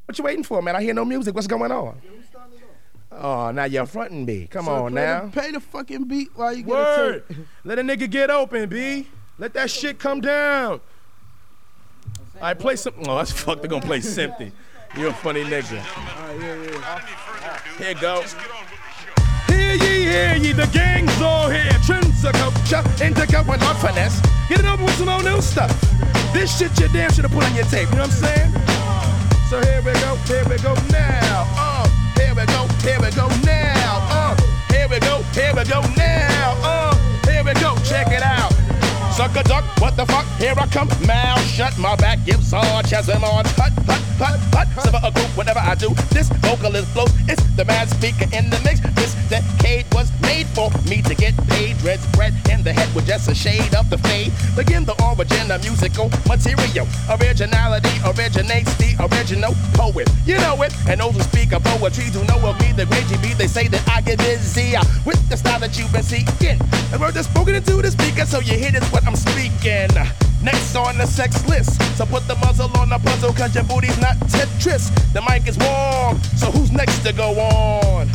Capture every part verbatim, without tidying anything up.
What you waiting for, man? I hear no music. What's going on? Oh, now you're fronting me. Come so on now. The, pay the fucking beat while you get Word. a tape. Let a nigga get open, B. Let that shit come down. I right, play some. Oh, that's fucked. They're gonna play Simpty. You're a funny nigga. All right, yeah, yeah. Here you go. Hear ye, hear ye, the gang's all here. Trends are culture, indica with our finesse. Get it over with some old new stuff. This shit you damn should have put on your tape, you know what I'm saying? So here we go, here we go now. Uh, here we go, here we go now. Uh, here we go, here we go now. Uh, here we go, check it out. Sucker duck, what the fuck? Here I come. Mouth shut, my back gives hard. Chasm on, hut, hut, hut, hut. Summer a group, whatever I do. This vocalist blows. It's the mad speaker in the mix. This decade was made for me to get paid. Red spread in the head with just a shade of the fade. Begin the origin of musical material. Originality originates the original poet. You know it, and those who speak of poetry do know of me, the great G B. They say that I get busy with the style that you've been seeking. And word that's spoken into the speaker, so you hear this what I'm speaking. Next on the sex list, so put the muzzle on the puzzle, cause your booty's not Tetris. The mic is warm, so who's next to go on?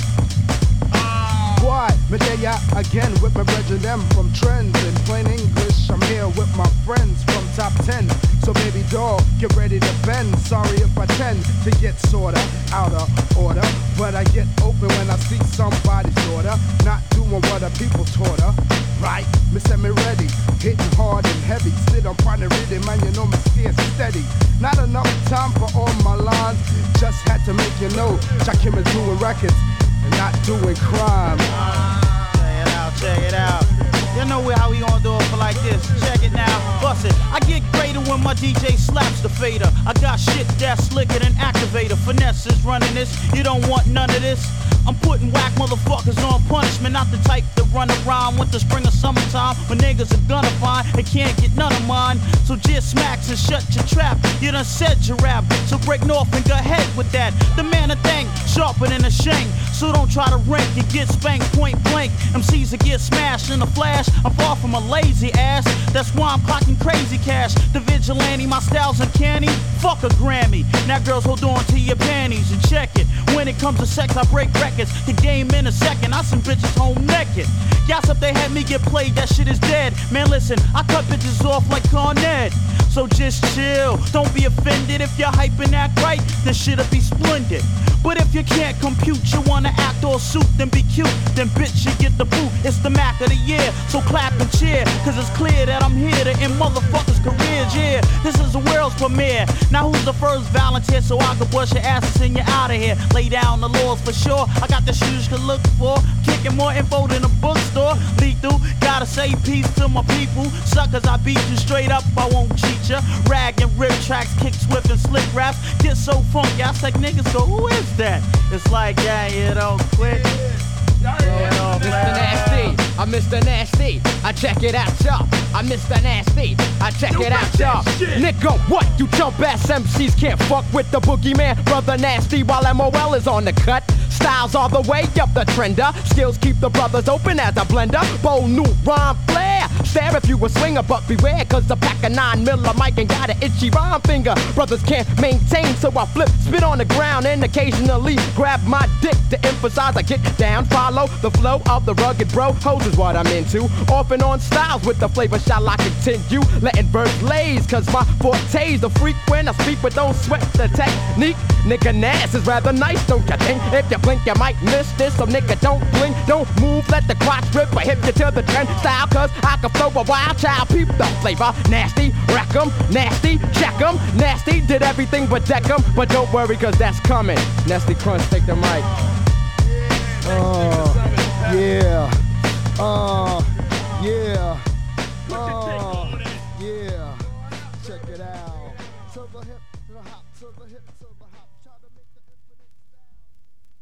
Why? Medea again with my brethren them from trends. In plain English, I'm here with my friends from top ten. So baby doll, get ready to bend. Sorry if I tend to get sorta out of order, but I get open when I see somebody sorta not doing what the people taught her. Right, me send me ready, hitting hard and heavy. Sit on partner reading, man, you know me stay steady. Not enough time for all my lines. Just had to make you know, Jakim is doing records and not doing crime. Check it out, check it out. You know how we gonna do it for like this. Check it now, bust it. I get greater when my D J slaps the fader. I got shit that's slicker than activator. Finesse is running this, you don't want none of this. I'm putting whack motherfuckers on punishment. Not the type to run around with the spring or summertime when niggas are gonna find and can't get none of mine. So just smacks and shut your trap. You done said your rap, so break north and go ahead with that. The man a thing, sharper than a shank. So don't try to rank, you get spanked point blank. M Cs will get smashed in a flash. I'm far from a lazy ass. That's why I'm clocking crazy cash. The vigilante, my style's uncanny. Fuck a Grammy. Now girls hold on to your panties and check it. When it comes to sex, I break records. The game in a second, I send bitches home naked. Gas up, they had me get played, that shit is dead. Man, listen, I cut bitches off like Cornette. So just chill, don't be offended. If you're hyping act right, then shit'll be splendid. But if you can't compute, you wanna act all suit, then be cute, then bitch, you get the boot. It's the Mac of the year, so clap and cheer, cause it's clear that I'm here to end motherfuckers' careers, yeah. This is the world's premiere. Now who's the first volunteer so I can bust your ass and send you out of here? Lay down the laws for sure. I got the shoes you can look for. Kicking more info than a bookstore. Lethal, gotta say peace to my people. Suckers, I beat you straight up, I won't cheat ya. Rag and rip tracks, kick swift and slick raps. Get so funky, I say niggas go, who is that? It's like, yeah, you don't quit. Mister Nasty, I'm Mister Nasty. I check it out, y'all. I'm Mister Nasty. I check it out, y'all. Nigga, what? You jump ass M Cs can't fuck with the boogeyman. Brother Nasty while M O L is on the cut. Styles all the way up the trender. Skills keep the brothers open as a blender. Bold new rhyme flair. Stare if you a swinger, but beware, cause the pack of nine miller mic and got an itchy rhyme finger. Brothers can't maintain, so I flip, spit on the ground, and occasionally grab my dick to emphasize I get down. Follow the flow of the rugged bro. Hoes is what I'm into. Off and on styles with the flavor shall I continue. Letting birds laze, cause my forte's the freak when I speak, but don't sweat the technique. Nigga, Nas is rather nice, don't you think? If you blink, you might miss this. So nigga, don't blink, don't move, let the crotch rip. I hit you to the trend style, cause I can flow a wild child. Peep the flavor, nasty, wreck 'em, nasty, check 'em, nasty. Did everything but deck 'em, but don't worry, cause that's coming. Nasty Crunch, take the mic. Oh, yeah. Oh, yeah. Oh, yeah. Check it out. To the hip, to the hop, to the hip, to the hop.